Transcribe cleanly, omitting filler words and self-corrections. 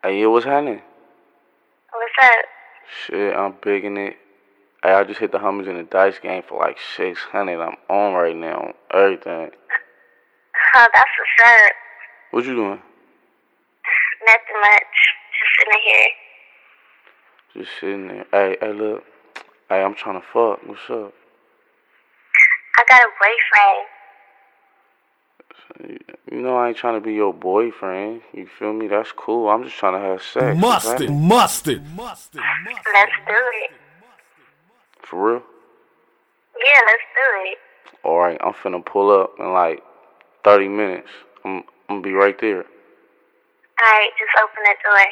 Hey, yo, what's happening? What's up? Shit, I'm bigging it. Hey, I just hit the homies in the dice game for like 600. I'm on right now, everything. Oh, that's what's up. What you doing? Nothing much. Just sitting here. Just sitting there. Hey, look. Hey, I'm trying to fuck. What's up? I got a boyfriend. You know I ain't trying to be your boyfriend. You feel me? That's cool. I'm just trying to have sex. Mustard. Let's do it. For real? Yeah, let's do it. Alright, I'm finna pull up in like 30 minutes. I'm gonna be right there. Alright, just open the door.